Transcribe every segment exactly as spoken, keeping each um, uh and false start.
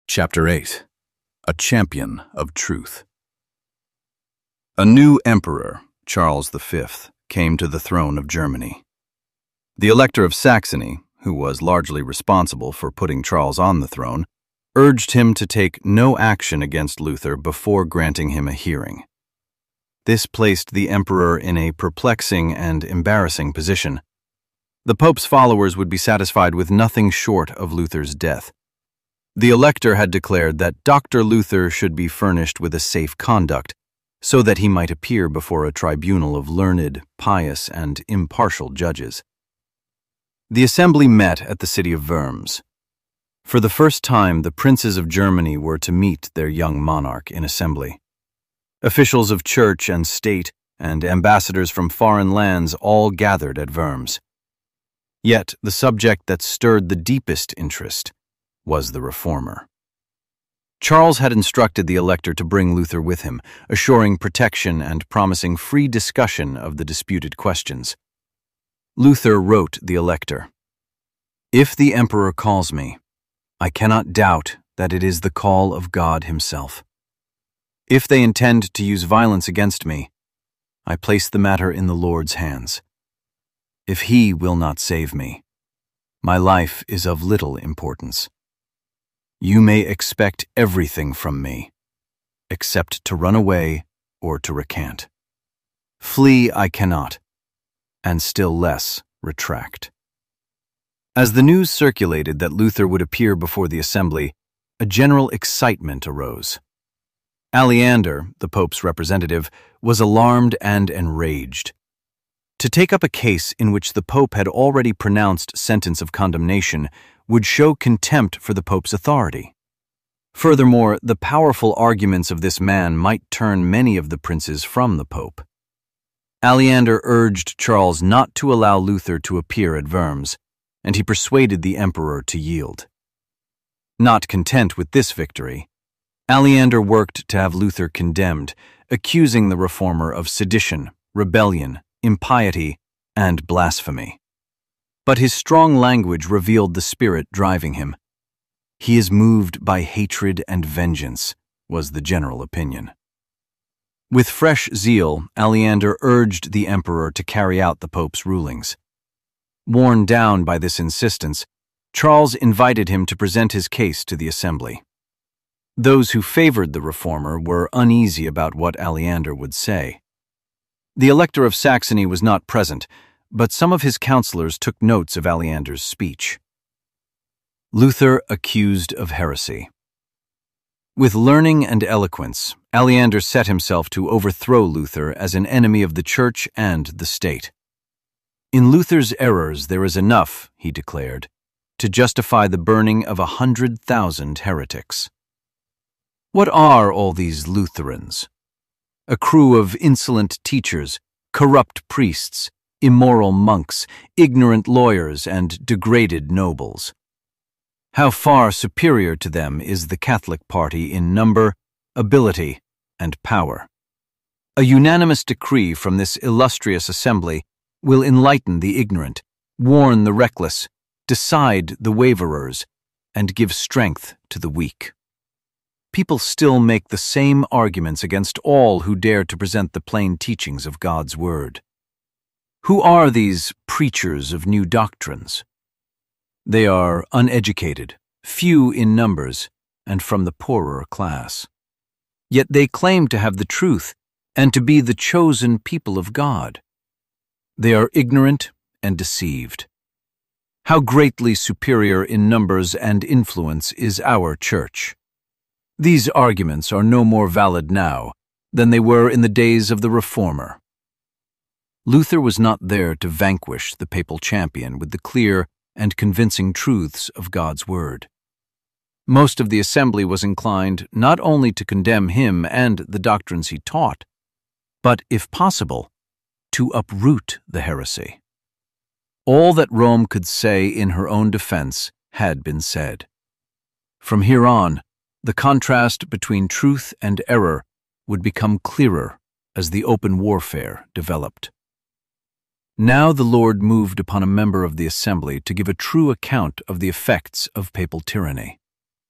Chapter eight. A Champion of Truth. A new emperor, Charles the Fifth, came to the throne of Germany. The Elector of Saxony, who was largely responsible for putting Charles on the throne, urged him to take no action against Luther before granting him a hearing. This placed the emperor in a perplexing and embarrassing position. The Pope's followers would be satisfied with nothing short of Luther's death. The Elector had declared that Doctor Luther should be furnished with a safe conduct, so that he might appear before a tribunal of learned, pious, and impartial judges. The assembly met at the city of Worms. For the first time, the princes of Germany were to meet their young monarch in assembly. Officials of church and state and ambassadors from foreign lands all gathered at Worms. Yet the subject that stirred the deepest interest was the reformer. Charles had instructed the Elector to bring Luther with him, assuring protection and promising free discussion of the disputed questions. Luther wrote the Elector, "If the Emperor calls me, I cannot doubt that it is the call of God himself. If they intend to use violence against me, I place the matter in the Lord's hands. If he will not save me, my life is of little importance. You may expect everything from me, except to run away or to recant. Flee I cannot, and still less retract." As the news circulated that Luther would appear before the assembly, a general excitement arose. Aleander, the Pope's representative, was alarmed and enraged. To take up a case in which the Pope had already pronounced sentence of condemnation would show contempt for the Pope's authority. Furthermore, the powerful arguments of this man might turn many of the princes from the Pope. Aleander urged Charles not to allow Luther to appear at Worms, and he persuaded the emperor to yield. Not content with this victory, Aleander worked to have Luther condemned, accusing the reformer of sedition, rebellion, impiety, and blasphemy. But his strong language revealed the spirit driving him. He is moved by hatred and vengeance, was the general opinion. With fresh zeal, Aleander urged the emperor to carry out the Pope's rulings. Worn down by this insistence, Charles invited him to present his case to the assembly. Those who favored the reformer were uneasy about what Aleander would say. The Elector of Saxony was not present, but some of his counselors took notes of Aleander's speech. Luther accused of heresy. With learning and eloquence, Aleander set himself to overthrow Luther as an enemy of the Church and the state. In Luther's errors there is enough, he declared, to justify the burning of a hundred thousand heretics. What are all these Lutherans? A crew of insolent teachers, corrupt priests, immoral monks, ignorant lawyers, and degraded nobles. How far superior to them is the Catholic party in number, ability, and power. A unanimous decree from this illustrious assembly will enlighten the ignorant, warn the reckless, decide the waverers, and give strength to the weak. People still make the same arguments against all who dare to present the plain teachings of God's Word. Who are these preachers of new doctrines? They are uneducated, few in numbers, and from the poorer class. Yet they claim to have the truth and to be the chosen people of God. They are ignorant and deceived. How greatly superior in numbers and influence is our church! These arguments are no more valid now than they were in the days of the Reformer. Luther was not there to vanquish the papal champion with the clear and convincing truths of God's Word. Most of the assembly was inclined not only to condemn him and the doctrines he taught, but, if possible, to uproot the heresy. All that Rome could say in her own defense had been said. From here on, the contrast between truth and error would become clearer as the open warfare developed. Now the Lord moved upon a member of the assembly to give a true account of the effects of papal tyranny.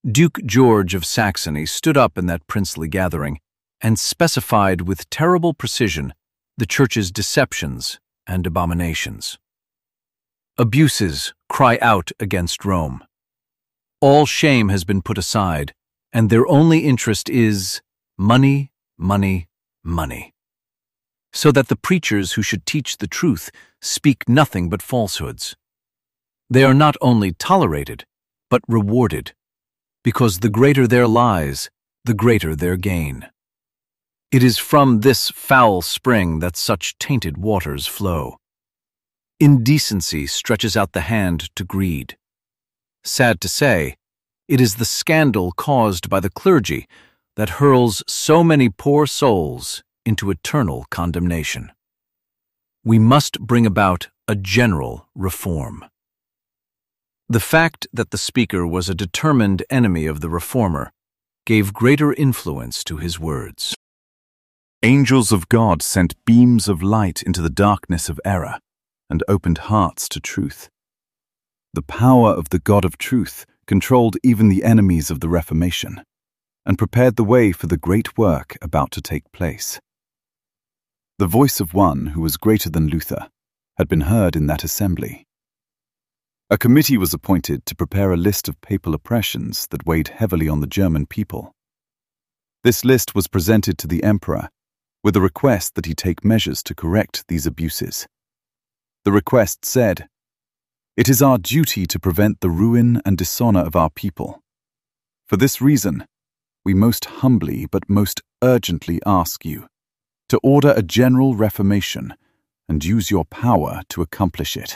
Duke George of Saxony stood up in that princely gathering and specified with terrible precision the Church's deceptions and abominations. Abuses cry out against Rome. All shame has been put aside, and their only interest is money, money, money. So that the preachers who should teach the truth speak nothing but falsehoods. They are not only tolerated, but rewarded, because the greater their lies, the greater their gain. It is from this foul spring that such tainted waters flow. Indecency stretches out the hand to greed. Sad to say, it is the scandal caused by the clergy that hurls so many poor souls into eternal condemnation. We must bring about a general reform. The fact that the speaker was a determined enemy of the reformer gave greater influence to his words. Angels of God sent beams of light into the darkness of error and opened hearts to truth. The power of the God of truth controlled even the enemies of the Reformation and prepared the way for the great work about to take place. The voice of one who was greater than Luther had been heard in that assembly. A committee was appointed to prepare a list of papal oppressions that weighed heavily on the German people. This list was presented to the emperor with a request that he take measures to correct these abuses. The request said, "It is our duty to prevent the ruin and dishonor of our people. For this reason, we most humbly but most urgently ask you to order a general reformation and use your power to accomplish it."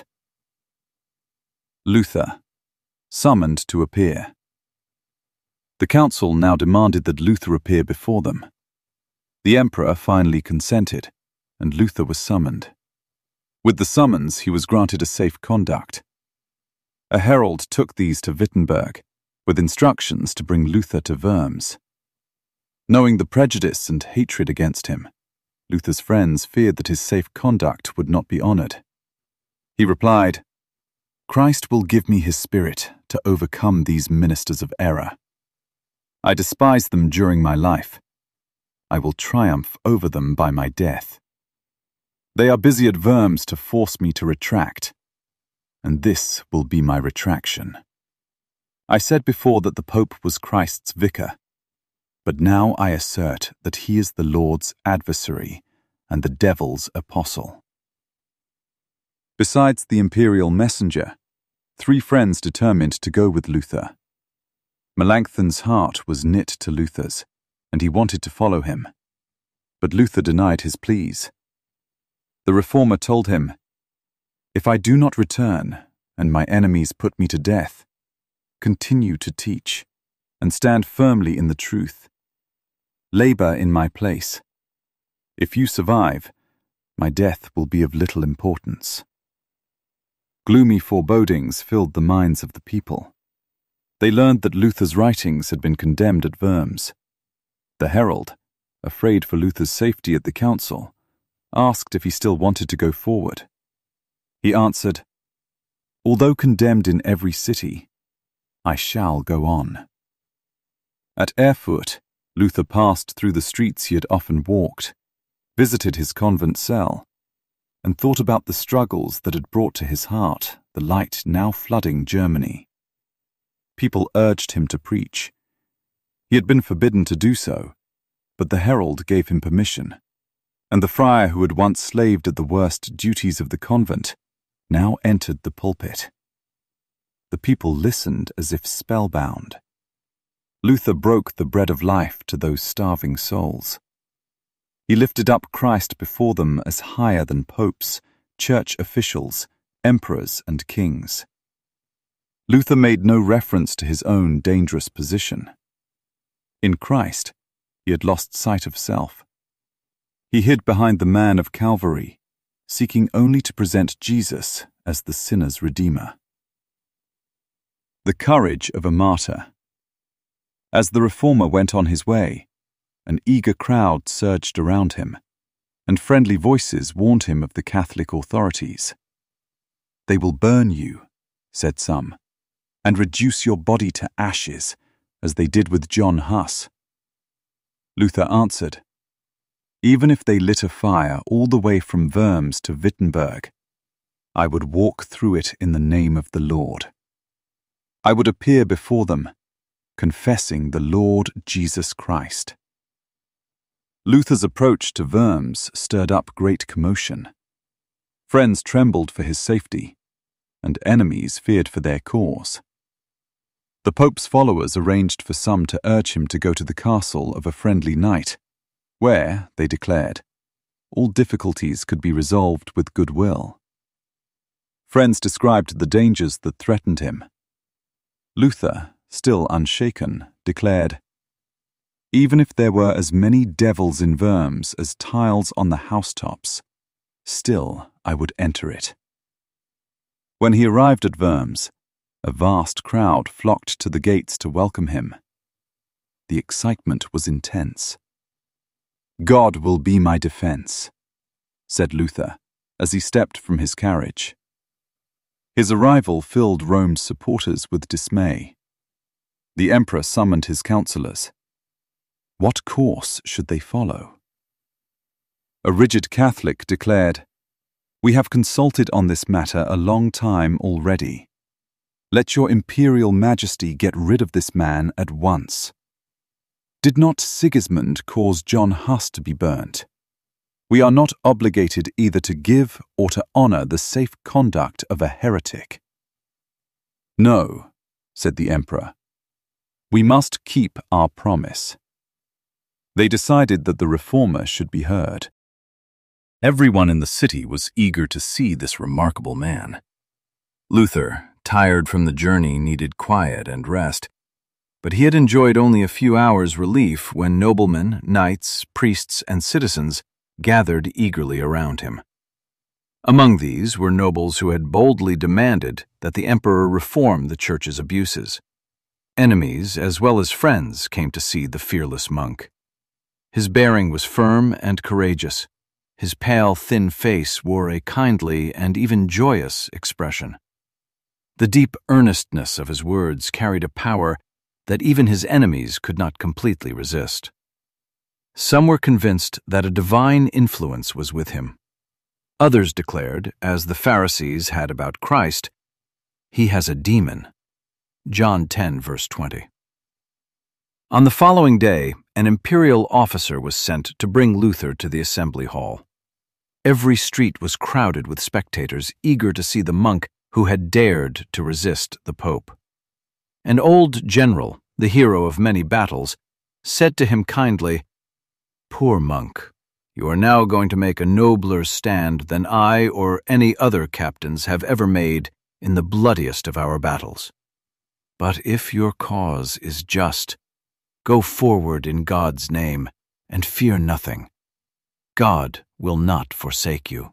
Luther, summoned to appear. The council now demanded that Luther appear before them. The emperor finally consented, and Luther was summoned. With the summons, he was granted a safe conduct. A herald took these to Wittenberg, with instructions to bring Luther to Worms. Knowing the prejudice and hatred against him, Luther's friends feared that his safe conduct would not be honored. He replied, "Christ will give me his spirit to overcome these ministers of error. I despised them during my life. I will triumph over them by my death. They are busy at Worms to force me to retract, and this will be my retraction. I said before that the Pope was Christ's vicar, but now I assert that he is the Lord's adversary and the devil's apostle." Besides the imperial messenger, three friends determined to go with Luther. Melanchthon's heart was knit to Luther's, and he wanted to follow him. But Luther denied his pleas. The reformer told him, "If I do not return, and my enemies put me to death, continue to teach, and stand firmly in the truth. Labor in my place. If you survive, my death will be of little importance." Gloomy forebodings filled the minds of the people. They learned that Luther's writings had been condemned at Worms. The herald, afraid for Luther's safety at the council, asked if he still wanted to go forward. He answered, "Although condemned in every city, I shall go on." At Erfurt, Luther passed through the streets he had often walked, visited his convent cell, and thought about the struggles that had brought to his heart the light now flooding Germany. People urged him to preach. He had been forbidden to do so, but the herald gave him permission, and the friar who had once slaved at the worst duties of the convent now entered the pulpit. The people listened as if spellbound. Luther broke the bread of life to those starving souls. He lifted up Christ before them as higher than popes, church officials, emperors, and kings. Luther made no reference to his own dangerous position. In Christ, he had lost sight of self. He hid behind the man of Calvary, seeking only to present Jesus as the sinner's redeemer. The courage of a martyr. As the reformer went on his way, an eager crowd surged around him, and friendly voices warned him of the Catholic authorities. "They will burn you," said some, "and reduce your body to ashes, as they did with John Huss. Luther answered, "Even if they lit a fire all the way from Worms to Wittenberg, I would walk through it in the name of the Lord. I would appear before them, confessing the Lord Jesus Christ." Luther's approach to Worms stirred up great commotion. Friends trembled for his safety, and enemies feared for their cause. The Pope's followers arranged for some to urge him to go to the castle of a friendly knight, where, they declared, all difficulties could be resolved with goodwill. Friends described the dangers that threatened him. Luther, still unshaken, declared, "Even if there were as many devils in Worms as tiles on the housetops, still I would enter it." When he arrived at Worms, a vast crowd flocked to the gates to welcome him. The excitement was intense. "God will be my defense," said Luther as he stepped from his carriage. His arrival filled Rome's supporters with dismay. The emperor summoned his counselors. What course should they follow? A rigid Catholic declared, "We have consulted on this matter a long time already. Let your imperial majesty get rid of this man at once. Did not Sigismund cause John Huss to be burnt? We are not obligated either to give or to honor the safe conduct of a heretic." "No," said the emperor. "We must keep our promise." They decided that the reformer should be heard. Everyone in the city was eager to see this remarkable man. Luther, tired from the journey, needed quiet and rest, but he had enjoyed only a few hours' relief when noblemen, knights, priests, and citizens gathered eagerly around him. Among these were nobles who had boldly demanded that the emperor reform the church's abuses. Enemies as well as friends came to see the fearless monk. His bearing was firm and courageous. His pale, thin face wore a kindly and even joyous expression. The deep earnestness of his words carried a power that even his enemies could not completely resist. Some were convinced that a divine influence was with him. Others declared, as the Pharisees had about Christ, "He has a demon." John ten, verse twenty. On the following day, an imperial officer was sent to bring Luther to the assembly hall. Every street was crowded with spectators eager to see the monk who had dared to resist the Pope. An old general, the hero of many battles, said to him kindly, "Poor monk, you are now going to make a nobler stand than I or any other captains have ever made in the bloodiest of our battles. But if your cause is just, go forward in God's name and fear nothing. God will not forsake you."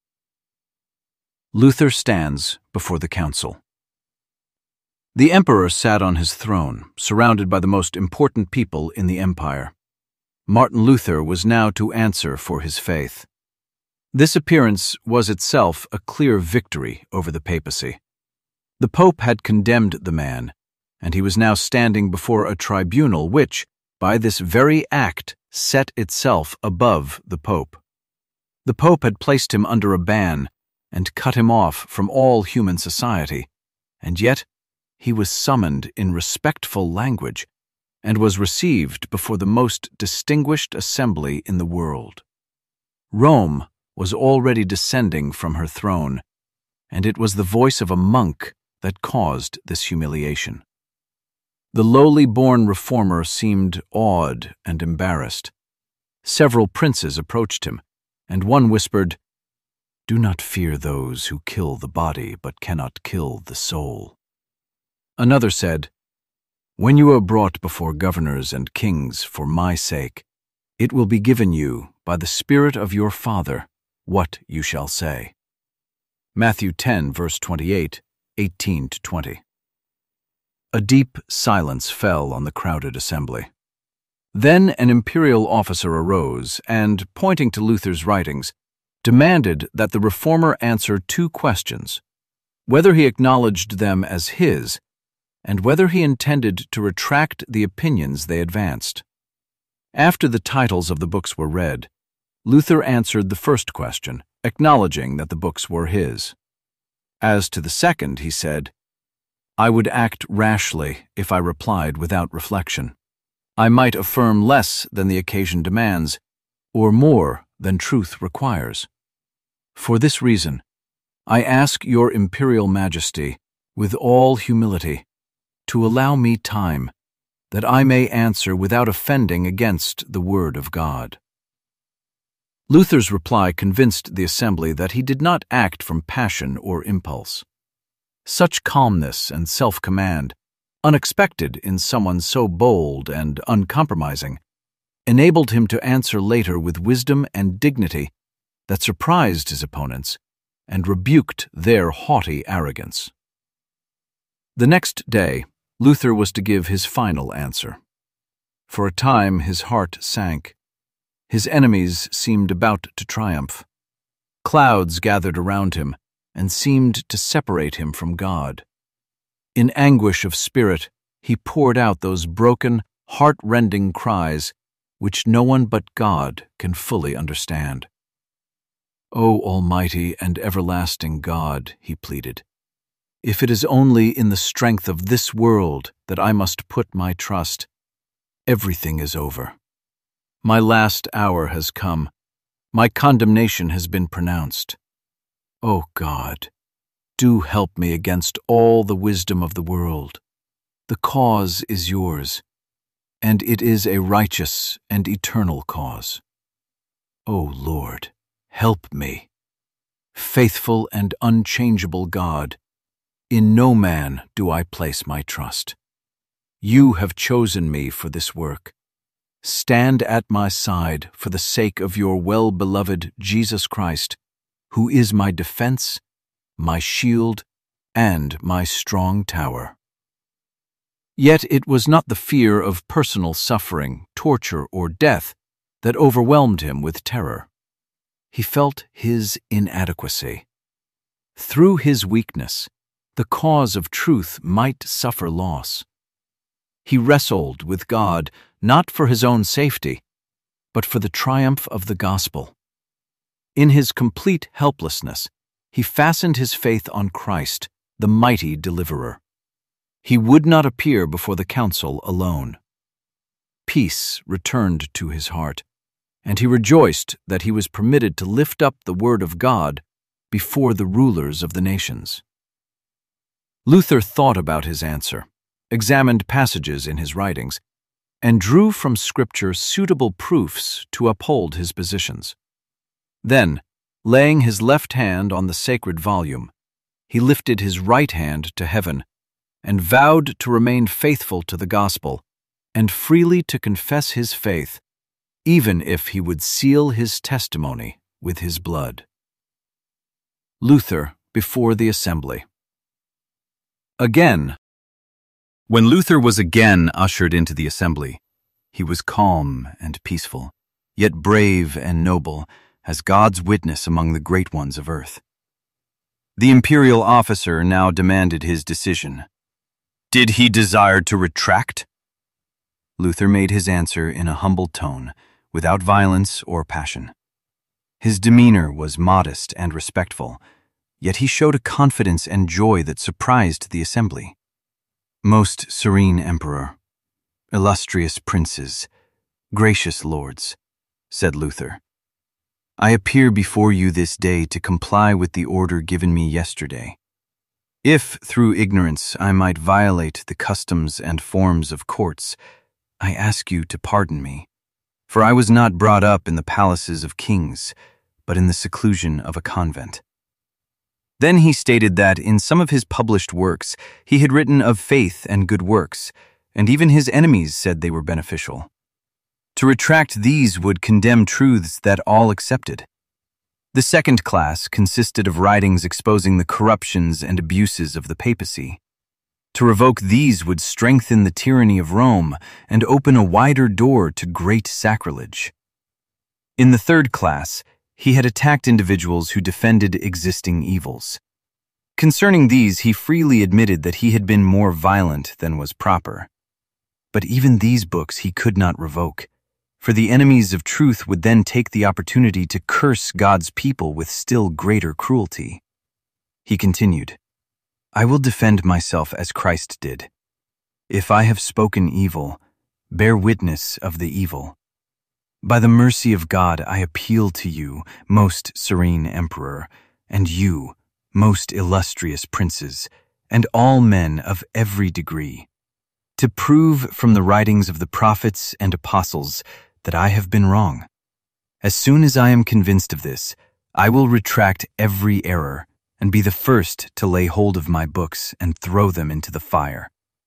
Luther stands before the council. The emperor sat on his throne, surrounded by the most important people in the empire. Martin Luther was now to answer for his faith. This appearance was itself a clear victory over the papacy. The Pope had condemned the man, and he was now standing before a tribunal which, by this very act, set itself above the Pope. The Pope had placed him under a ban and cut him off from all human society, and yet he was summoned in respectful language and was received before the most distinguished assembly in the world. Rome was already descending from her throne, and it was the voice of a monk that caused this humiliation. The lowly-born reformer seemed awed and embarrassed. Several princes approached him, and one whispered, "Do not fear those who kill the body but cannot kill the soul." Another said, "When you are brought before governors and kings for my sake, it will be given you, by the Spirit of your Father, what you shall say." Matthew ten, verse twenty-eight, eighteen to twenty. A deep silence fell on the crowded assembly. Then an imperial officer arose and, pointing to Luther's writings, demanded that the reformer answer two questions: whether he acknowledged them as his, and whether he intended to retract the opinions they advanced. After the titles of the books were read, Luther answered the first question, acknowledging that the books were his. As to the second, he said, "I would act rashly if I replied without reflection. I might affirm less than the occasion demands, or more than truth requires. For this reason, I ask your imperial majesty, with all humility, to allow me time, that I may answer without offending against the word of God." Luther's reply convinced the assembly that he did not act from passion or impulse. Such calmness and self-command, unexpected in someone so bold and uncompromising, enabled him to answer later with wisdom and dignity that surprised his opponents and rebuked their haughty arrogance. The next day, Luther was to give his final answer. For a time his heart sank. His enemies seemed about to triumph. Clouds gathered around him and seemed to separate him from God. In anguish of spirit, he poured out those broken, heart-rending cries which no one but God can fully understand. "O Almighty and everlasting God," he pleaded, "if it is only in the strength of this world that I must put my trust, everything is over. My last hour has come. My condemnation has been pronounced. O God, do help me against all the wisdom of the world. The cause is yours, and it is a righteous and eternal cause. O Lord, help me. Faithful and unchangeable God, in no man do I place my trust. You have chosen me for this work. Stand at my side for the sake of your well-beloved Jesus Christ, who is my defense, my shield, and my strong tower." Yet it was not the fear of personal suffering, torture, or death that overwhelmed him with terror. He felt his inadequacy. Through his weakness, the cause of truth might suffer loss. He wrestled with God not for his own safety, but for the triumph of the gospel. In his complete helplessness, he fastened his faith on Christ, the mighty deliverer. He would not appear before the council alone. Peace returned to his heart, and he rejoiced that he was permitted to lift up the word of God before the rulers of the nations. Luther thought about his answer, examined passages in his writings, and drew from Scripture suitable proofs to uphold his positions. Then, laying his left hand on the sacred volume, he lifted his right hand to heaven and vowed to remain faithful to the gospel and freely to confess his faith, even if he would seal his testimony with his blood. Luther before the assembly. Again, when Luther was again ushered into the assembly, he was calm and peaceful, yet brave and noble, as God's witness among the great ones of earth. The imperial officer now demanded his decision. Did he desire to retract? Luther made his answer in a humble tone, without violence or passion. His demeanor was modest and respectful, yet he showed a confidence and joy that surprised the assembly. "Most serene emperor, illustrious princes, gracious lords," said Luther, "I appear before you this day to comply with the order given me yesterday. If, through ignorance, I might violate the customs and forms of courts, I ask you to pardon me, for I was not brought up in the palaces of kings, but in the seclusion of a convent." Then he stated that in some of his published works he had written of faith and good works, and even his enemies said they were beneficial. To retract these would condemn truths that all accepted. The second class consisted of writings exposing the corruptions and abuses of the papacy. To revoke these would strengthen the tyranny of Rome and open a wider door to great sacrilege. In the third class, he had attacked individuals who defended existing evils. Concerning these, he freely admitted that he had been more violent than was proper. But even these books he could not revoke, for the enemies of truth would then take the opportunity to curse God's people with still greater cruelty. He continued, "I will defend myself as Christ did. If I have spoken evil, bear witness of the evil. By the mercy of God, I appeal to you, most serene Emperor, and you, most illustrious princes, and all men of every degree, to prove from the writings of the prophets and apostles that I have been wrong. As soon as I am convinced of this, I will retract every error and be the first to lay hold of my books and throw them into the fire."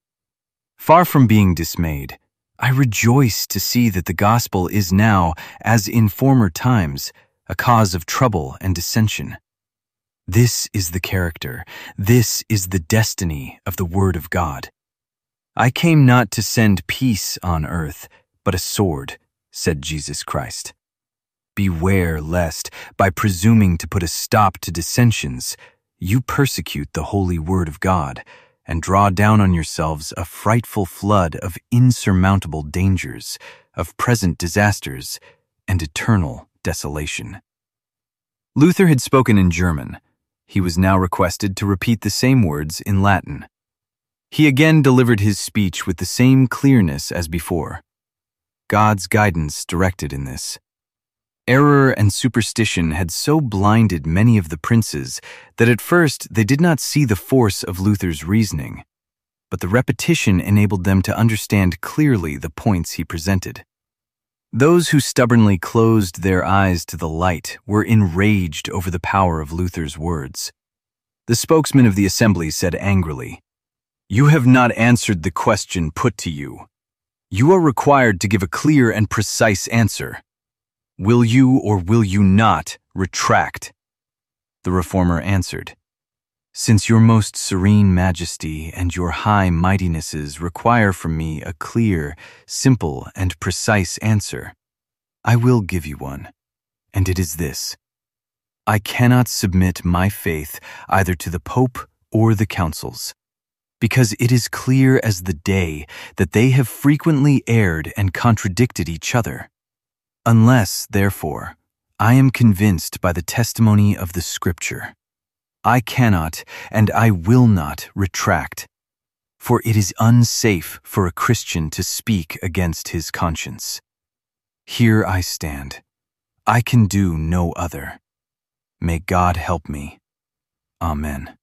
Far from being dismayed, I rejoice to see that the gospel is now, as in former times, a cause of trouble and dissension. This is the character, this is the destiny of the Word of God. "I came not to send peace on earth, but a sword," said Jesus Christ. Beware lest, by presuming to put a stop to dissensions, you persecute the holy Word of God and draw down on yourselves a frightful flood of insurmountable dangers, of present disasters, and eternal desolation. Luther had spoken in German. He was now requested to repeat the same words in Latin. He again delivered his speech with the same clearness as before. God's guidance directed in this. Error and superstition had so blinded many of the princes that at first they did not see the force of Luther's reasoning, but the repetition enabled them to understand clearly the points he presented. Those who stubbornly closed their eyes to the light were enraged over the power of Luther's words. The spokesman of the assembly said angrily, "You have not answered the question put to you. You are required to give a clear and precise answer. Will you or will you not retract?" The reformer answered, "Since your most serene majesty and your high mightinesses require from me a clear, simple, and precise answer, I will give you one, and it is this. I cannot submit my faith either to the Pope or the councils, because it is clear as the day that they have frequently erred and contradicted each other. Unless, therefore, I am convinced by the testimony of the Scripture, I cannot and I will not retract, for it is unsafe for a Christian to speak against his conscience. Here I stand. I can do no other. May God help me. Amen."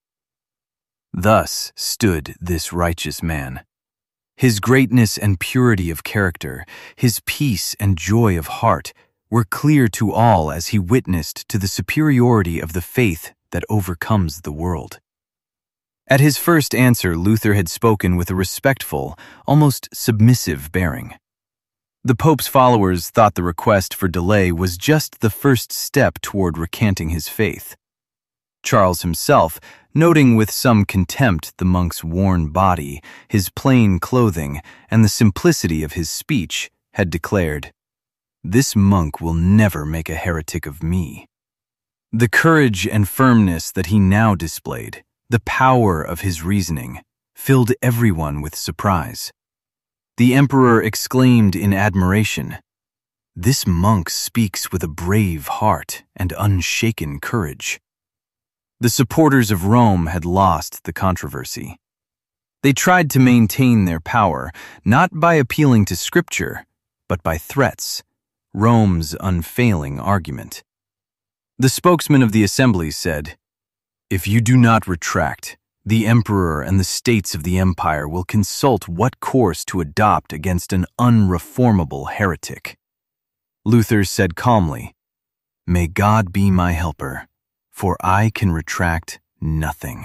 Thus stood this righteous man. His greatness and purity of character, his peace and joy of heart were clear to all as he witnessed to the superiority of the faith that overcomes the world. At his first answer, Luther had spoken with a respectful, almost submissive bearing. The Pope's followers thought the request for delay was just the first step toward recanting his faith. Charles himself, noting with some contempt the monk's worn body, his plain clothing, and the simplicity of his speech, had declared, "This monk will never make a heretic of me." The courage and firmness that he now displayed, the power of his reasoning, filled everyone with surprise. The emperor exclaimed in admiration, "This monk speaks with a brave heart and unshaken courage." The supporters of Rome had lost the controversy. They tried to maintain their power, not by appealing to Scripture, but by threats, Rome's unfailing argument. The spokesman of the assembly said, "If you do not retract, the emperor and the states of the empire will consult what course to adopt against an unreformable heretic." Luther said calmly, "May God be my helper, for I can retract nothing."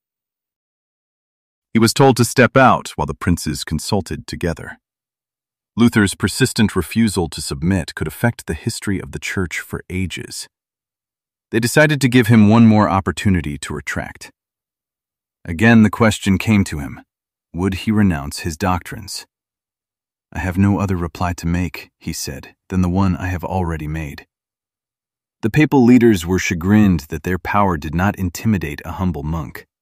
He was told to step out while the princes consulted together. Luther's persistent refusal to submit could affect the history of the Church for ages. They decided to give him one more opportunity to retract. Again the question came to him, would he renounce his doctrines? "I have no other reply to make," he said, "than the one I have already made." The papal leaders were chagrined that their power did not intimidate a humble monk.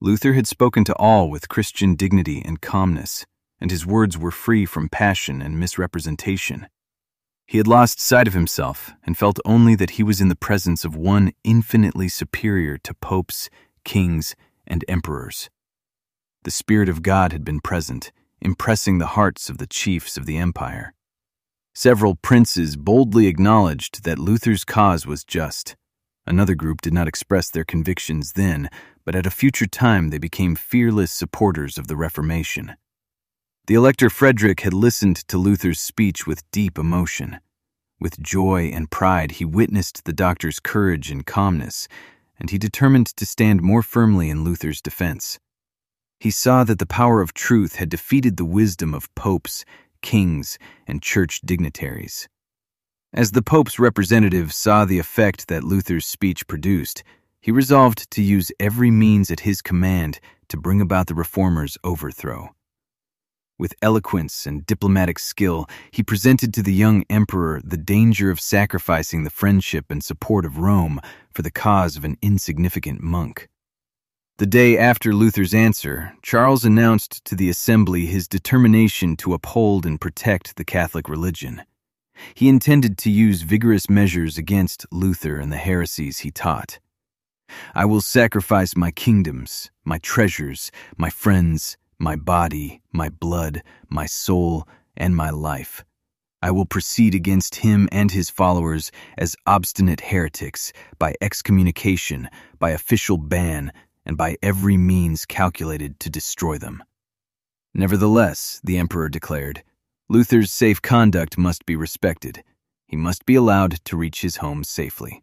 Luther had spoken to all with Christian dignity and calmness, and his words were free from passion and misrepresentation. He had lost sight of himself and felt only that he was in the presence of one infinitely superior to popes, kings, and emperors. The Spirit of God had been present, impressing the hearts of the chiefs of the empire. Several princes boldly acknowledged that Luther's cause was just. Another group did not express their convictions then, but at a future time they became fearless supporters of the Reformation. The Elector Frederick had listened to Luther's speech with deep emotion. With joy and pride, he witnessed the doctor's courage and calmness, and he determined to stand more firmly in Luther's defense. He saw that the power of truth had defeated the wisdom of popes, kings, and church dignitaries. As the Pope's representative saw the effect that Luther's speech produced, he resolved to use every means at his command to bring about the reformers' overthrow. With eloquence and diplomatic skill, he presented to the young emperor the danger of sacrificing the friendship and support of Rome for the cause of an insignificant monk. The day after Luther's answer, Charles announced to the assembly his determination to uphold and protect the Catholic religion. He intended to use vigorous measures against Luther and the heresies he taught. "I will sacrifice my kingdoms, my treasures, my friends, my body, my blood, my soul, and my life. I will proceed against him and his followers as obstinate heretics, by excommunication, by official ban, and by every means calculated to destroy them." Nevertheless, the emperor declared, Luther's safe conduct must be respected. He must be allowed to reach his home safely.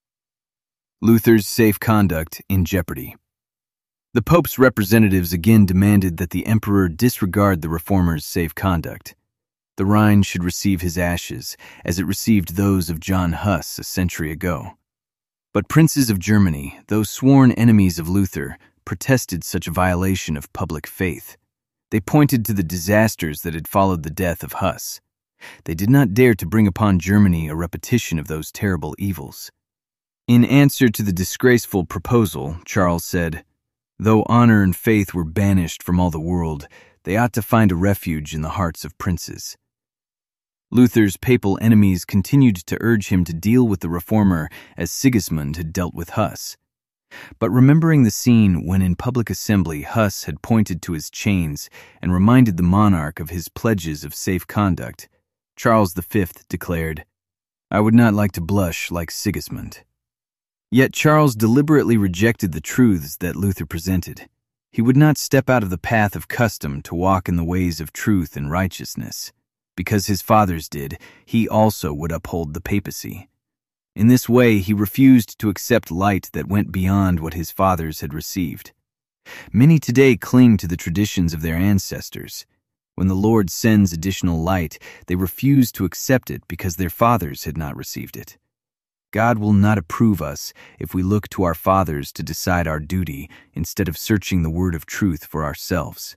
Luther's safe conduct in jeopardy. The Pope's representatives again demanded that the emperor disregard the reformers' safe conduct. The Rhine should receive his ashes, as it received those of John Huss a century ago. But princes of Germany, though sworn enemies of Luther, protested such a violation of public faith. They pointed to the disasters that had followed the death of Huss. They did not dare to bring upon Germany a repetition of those terrible evils. In answer to the disgraceful proposal, Charles said, "Though honor and faith were banished from all the world, they ought to find a refuge in the hearts of princes." Luther's papal enemies continued to urge him to deal with the reformer as Sigismund had dealt with Huss. But remembering the scene when in public assembly Huss had pointed to his chains and reminded the monarch of his pledges of safe conduct, Charles the Fifth declared, "I would not like to blush like Sigismund." Yet Charles deliberately rejected the truths that Luther presented. He would not step out of the path of custom to walk in the ways of truth and righteousness. Because his fathers did, he also would uphold the papacy. In this way, he refused to accept light that went beyond what his fathers had received. Many today cling to the traditions of their ancestors. When the Lord sends additional light, they refuse to accept it because their fathers had not received it. God will not approve us if we look to our fathers to decide our duty instead of searching the word of truth for ourselves.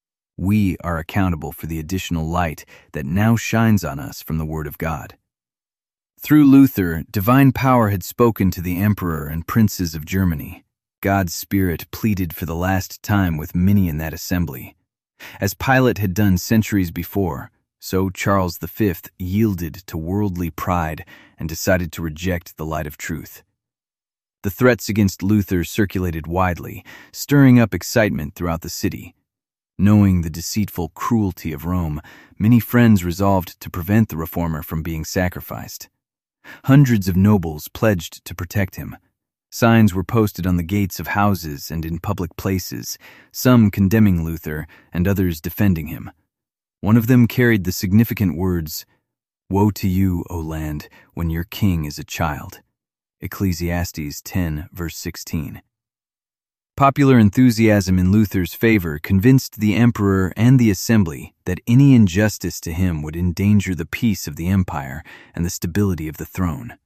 We are accountable for the additional light that now shines on us from the word of God. Through Luther, divine power had spoken to the emperor and princes of Germany. God's Spirit pleaded for the last time with many in that assembly. As Pilate had done centuries before, so Charles the Fifth yielded to worldly pride and decided to reject the light of truth. The threats against Luther circulated widely, stirring up excitement throughout the city. Knowing the deceitful cruelty of Rome, many friends resolved to prevent the reformer from being sacrificed. Hundreds of nobles pledged to protect him. Signs were posted on the gates of houses and in public places, some condemning Luther and others defending him. One of them carried the significant words, "Woe to you, O land, when your king is a child." Ecclesiastes ten, verse sixteen. Popular enthusiasm in Luther's favor convinced the emperor and the assembly that any injustice to him would endanger the peace of the empire and the stability of the throne.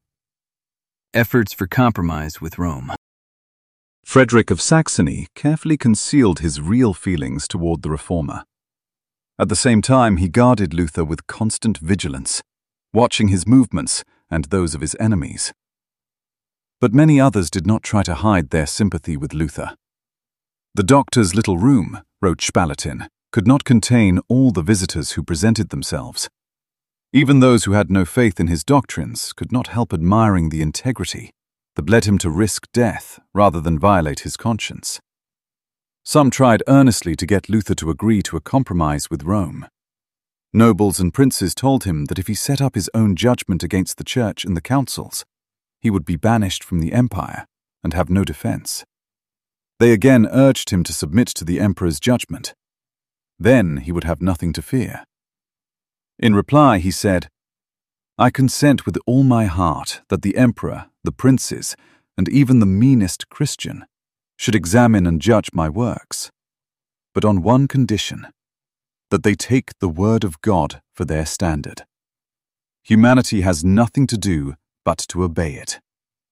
Efforts for compromise with Rome. Frederick of Saxony carefully concealed his real feelings toward the reformer. At the same time, he guarded Luther with constant vigilance, watching his movements and those of his enemies. But many others did not try to hide their sympathy with Luther. The doctor's little room, wrote Spalatin, could not contain all the visitors who presented themselves. Even those who had no faith in his doctrines could not help admiring the integrity that led him to risk death rather than violate his conscience. Some tried earnestly to get Luther to agree to a compromise with Rome. Nobles and princes told him that if he set up his own judgment against the church and the councils, he would be banished from the empire and have no defense. They again urged him to submit to the emperor's judgment. Then he would have nothing to fear. In reply, he said, "I consent with all my heart that the emperor, the princes, and even the meanest Christian should examine and judge my works, but on one condition, that they take the word of God for their standard. Humanity has nothing to do but to obey it."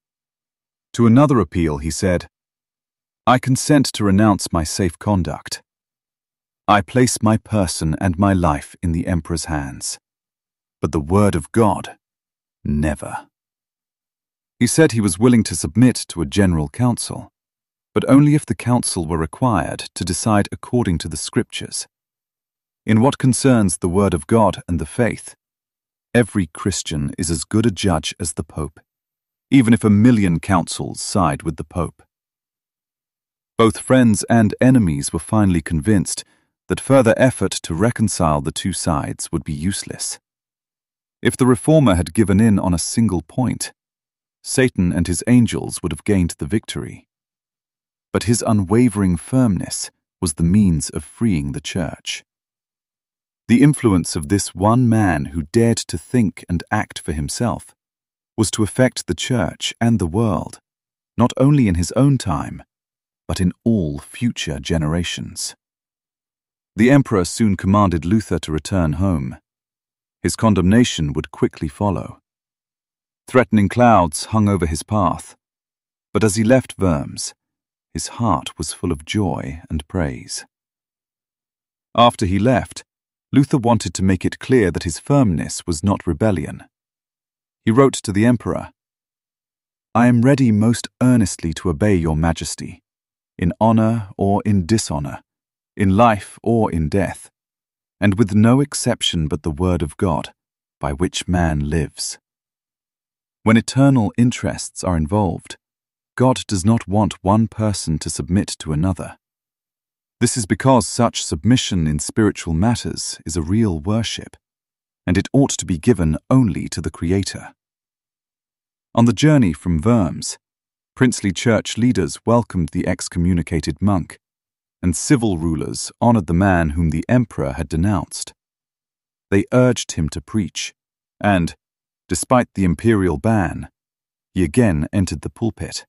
To another appeal, he said, "I consent to renounce my safe conduct. I place my person and my life in the emperor's hands, but the word of God, never." He said he was willing to submit to a general council, but only if the council were required to decide according to the scriptures. In what concerns the word of God and the faith, every Christian is as good a judge as the Pope, even if a million councils side with the Pope. Both friends and enemies were finally convinced that further effort to reconcile the two sides would be useless. If the reformer had given in on a single point, Satan and his angels would have gained the victory. But his unwavering firmness was the means of freeing the church. The influence of this one man who dared to think and act for himself was to affect the church and the world, not only in his own time, but in all future generations. The emperor soon commanded Luther to return home. His condemnation would quickly follow. Threatening clouds hung over his path, but as he left Worms, his heart was full of joy and praise. After he left, Luther wanted to make it clear that his firmness was not rebellion. He wrote to the emperor, "I am ready most earnestly to obey your majesty, in honor or in dishonor, in life or in death, and with no exception but the word of God, by which man lives." When eternal interests are involved, God does not want one person to submit to another. This is because such submission in spiritual matters is a real worship, and it ought to be given only to the Creator. On the journey from Worms, princely church leaders welcomed the excommunicated monk, and civil rulers honored the man whom the emperor had denounced. They urged him to preach, and, despite the imperial ban, he again entered the pulpit.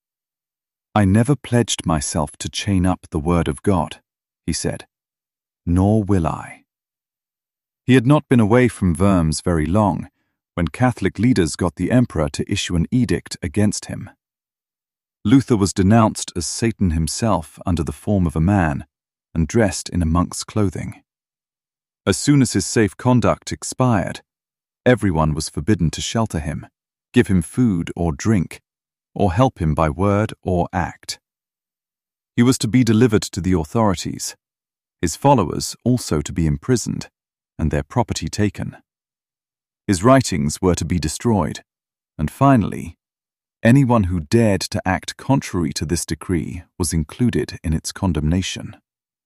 "I never pledged myself to chain up the word of God," he said, "nor will I." He had not been away from Worms very long when Catholic leaders got the emperor to issue an edict against him. Luther was denounced as Satan himself under the form of a man and dressed in a monk's clothing. As soon as his safe conduct expired, everyone was forbidden to shelter him, give him food or drink, or help him by word or act. He was to be delivered to the authorities, his followers also to be imprisoned, and their property taken. His writings were to be destroyed, and finally, anyone who dared to act contrary to this decree was included in its condemnation.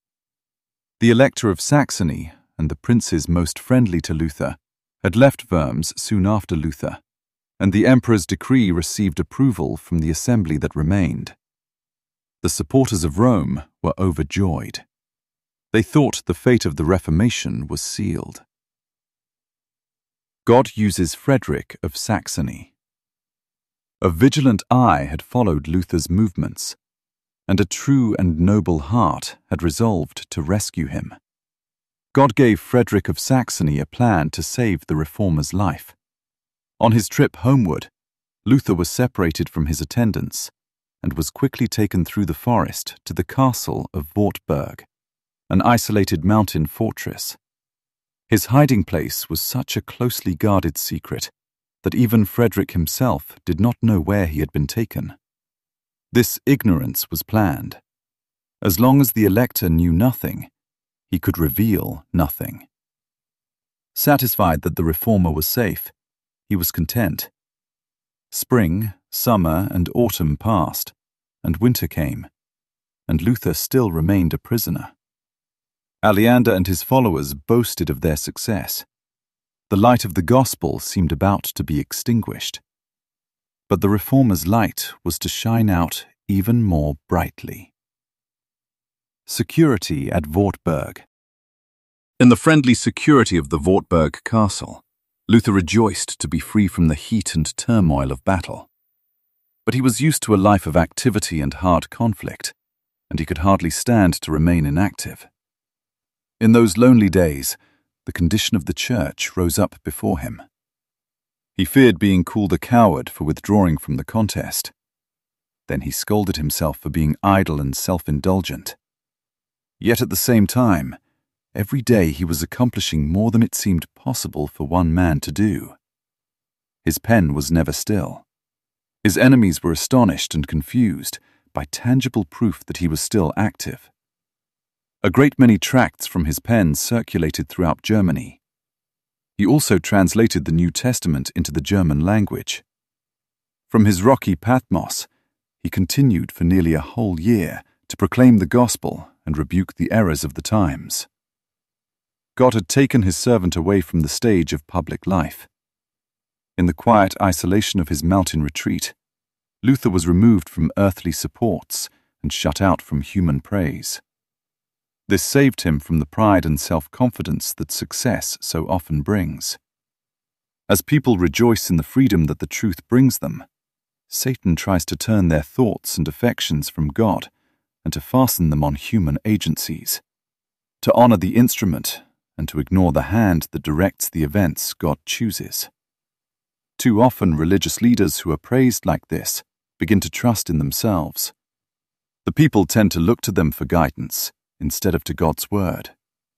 The Elector of Saxony and the princes most friendly to Luther had left Worms soon after Luther, and the emperor's decree received approval from the assembly that remained. The supporters of Rome were overjoyed. They thought the fate of the Reformation was sealed. God uses Frederick of Saxony. A vigilant eye had followed Luther's movements, and a true and noble heart had resolved to rescue him. God gave Frederick of Saxony a plan to save the reformer's life. On his trip homeward, Luther was separated from his attendants and was quickly taken through the forest to the castle of Wartburg, an isolated mountain fortress. His hiding place was such a closely guarded secret that even Frederick himself did not know where he had been taken. This ignorance was planned. As long as the elector knew nothing, he could reveal nothing. Satisfied that the reformer was safe, he was content. Spring, summer, and autumn passed, and winter came, and Luther still remained a prisoner. Aleander and his followers boasted of their success. The light of the gospel seemed about to be extinguished. But the reformer's light was to shine out even more brightly. Security at Wartburg. In the friendly security of the Wartburg castle, Luther rejoiced to be free from the heat and turmoil of battle. But he was used to a life of activity and hard conflict, and he could hardly stand to remain inactive. In those lonely days, the condition of the church rose up before him. He feared being called a coward for withdrawing from the contest. Then he scolded himself for being idle and self-indulgent. Yet at the same time, every day he was accomplishing more than it seemed possible for one man to do. His pen was never still. His enemies were astonished and confused by tangible proof that he was still active. A great many tracts from his pen circulated throughout Germany. He also translated the New Testament into the German language. From his rocky Patmos, he continued for nearly a whole year to proclaim the gospel and rebuke the errors of the times. God had taken his servant away from the stage of public life. In the quiet isolation of his mountain retreat, Luther was removed from earthly supports and shut out from human praise. This saved him from the pride and self-confidence that success so often brings. As people rejoice in the freedom that the truth brings them, Satan tries to turn their thoughts and affections from God and to fasten them on human agencies, to honor the instrument and to ignore the hand that directs the events God chooses. Too often religious leaders who are praised like this begin to trust in themselves. The people tend to look to them for guidance instead of to God's word.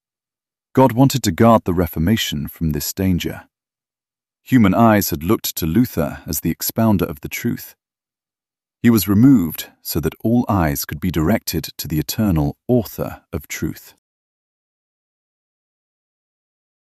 God wanted to guard the Reformation from this danger. Human eyes had looked to Luther as the expounder of the truth. He was removed so that all eyes could be directed to the eternal author of truth.